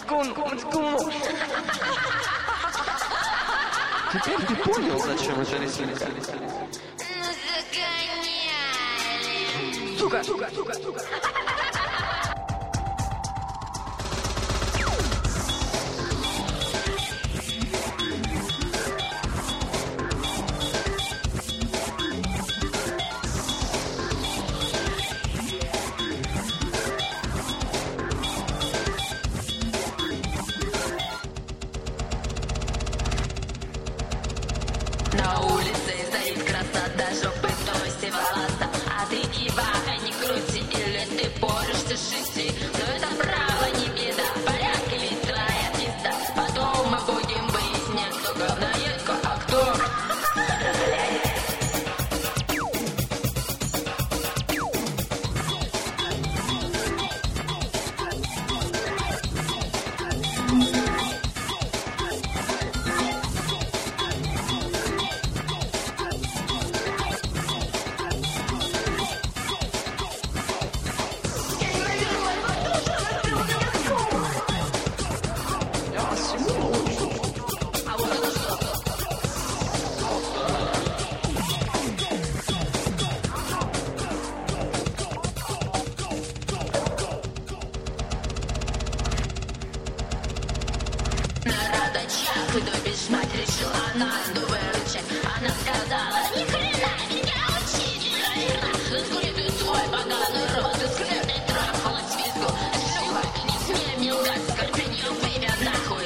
Теперь ты понял, зачем это резинка? Сука! На улице стоит красота, жопы носи волоса. А ты не баха, не крути, или ты борешься шести. Но это право не беда, порядка ведь твоя пизда. Потом мы будем выяснять, кто говноедка, а кто... Нарада чак, и добишь мать, решила Насту выручать. Она сказала, ни хрена меня учить, наверно. Заскури ты свой поганый рот, и скрыт ты трахалась визгу. Сука, ты не смей мне лгать, скорпеньем тебя нахуй.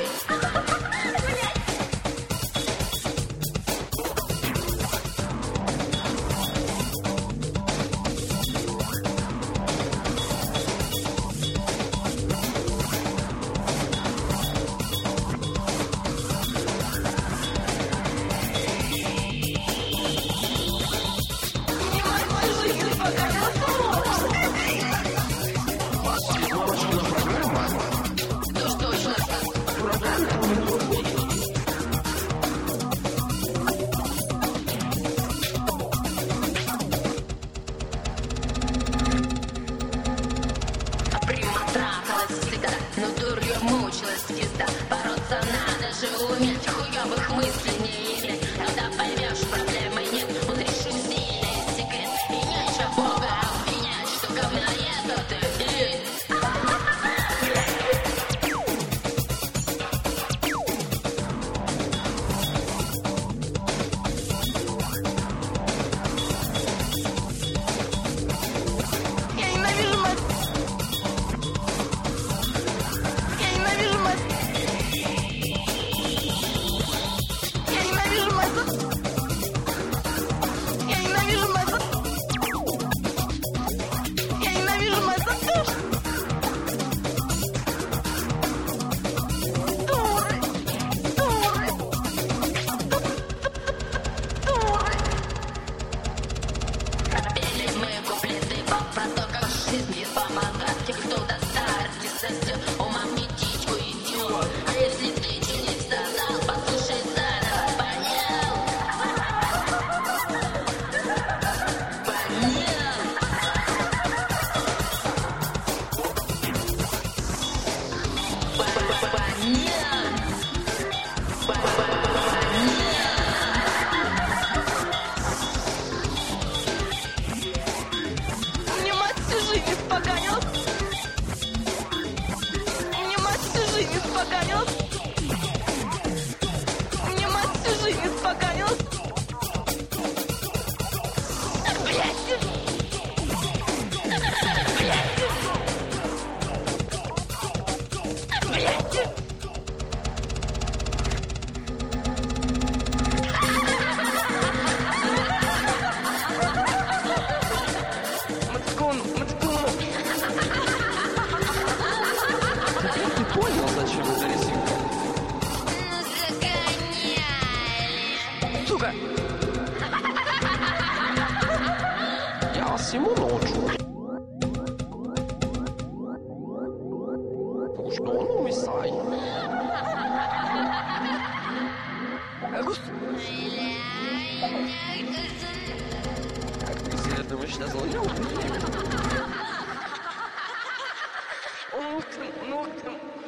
Но дурью мучилась пизда. Бороться надо же уметь, хуёвых мыслей не иметь. Когда поймешь, проблемы нет, внутри сильный секрет. И нечего Бога обвинять, что говноед это ты. Я ненавижу мать! Я ненавижу мать! Я ненавижу мать! Я ненавижу мать! Я ненавижу мать! Дуры! Дуры! Дуры! Пропели мы куплеты про то, как в жизни помогать. Те, кто до старости сосет, умом не птичку идет. А если ты че не сказал, послушай заново, понял? Мне мать всю жизнь испоганила. Мне мать всю жизнь испоганила. Мне мать всю жизнь испоганила. Блядь! Блядь! Блядь! Теперь ты понял, зачем это резинка? Сука! Я вас всему научу. Уж он умисай. Если я думаю, сейчас он Ух ты,